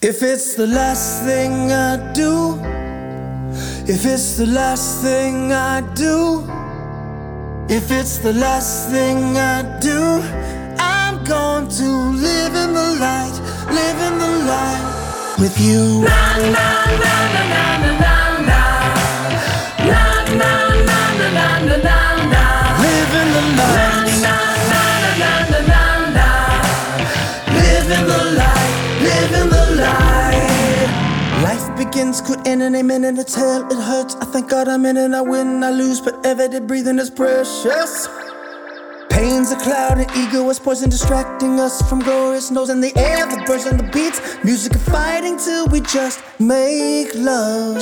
If it's the last thing I do, if it's the last thing I do, if it's the last thing I do, I'm going to live in the light, live in the light with you. Na na na na na na na na na na na na na na na na. Live in the light. Na na na na na na na. Live in the light, live in the light. Life begins, could end in a minute. It's hell, it hurts. I thank God I'm in it. I win, I lose, but every day breathing is precious. Pain's a cloud and ego is poison, distracting us from glorious notes in the air, the birds and the beats. Music and fighting till we just make love.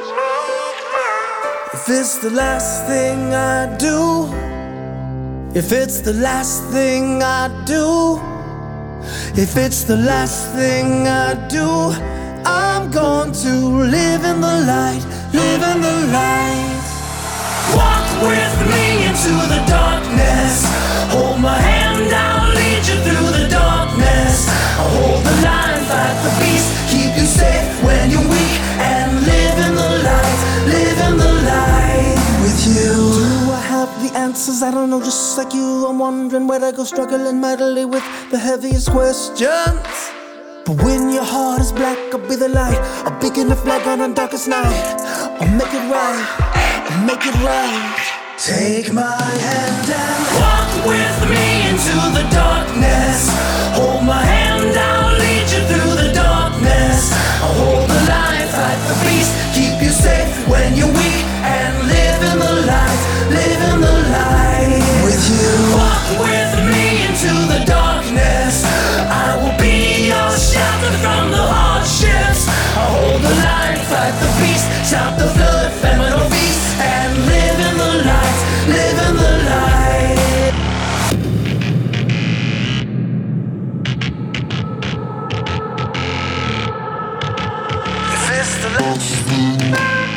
If it's the last thing I do, if it's the last thing I do, if it's the last thing I do, I'm going to live in the light, live in the light. Walk with me into the darkness. Hold my hand, I'll lead you through the darkness. I'll hold the line, fight the beast, keep you safe when you're weak, and live in the light, live in the light with you. Do I have the answers? I don't know, just like you, I'm wondering where to go, struggling mightily with the heaviest questions. But when your heart is black, I'll be the light. I'll begin the flag on the darkest night. I'll make it right, I'll make it right. Take my hand and walk with me into the darkness. Hold my hand, I'll lead you through the darkness. I'll hold the line, fight the beast, keep you safe when you're weak, and live in the light, live in the light with you. Walk with me into the darkness. I will be your shelter from the hardships. I'll hold the line, fight the beast, stop the flood, famine or feast, and live in the light, live in the light. If it's the last thing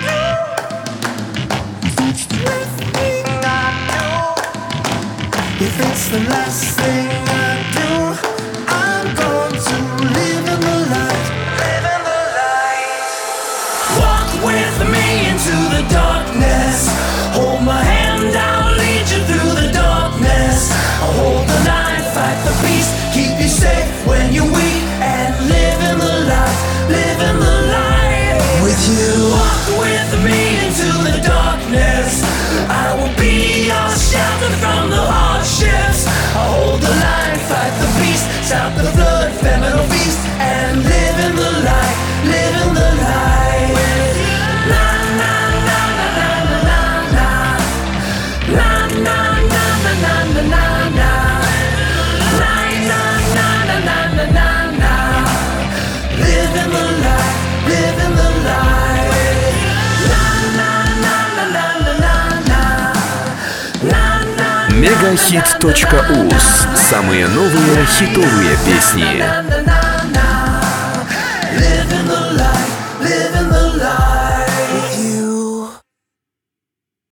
I do, if it's the last thing I do, I'm going to live in the light, live in the light. Walk with me into the darkness. Hold my hand, I'll lead you through the darkness. I'll hold the line, fight the beast, keep you safe when you're weak, and live in the light, live in the light with you. Walk with me into the darkness. I will be your shelter from the hardships. I'll hold the line, fight the beast, stop the flood, famine or feast, and live in the light, live in the light. Na na na na na na na na na na na na na na na. Live in the light, live in the light. Megahit.uz. Самые новые хитовые песни. Live in the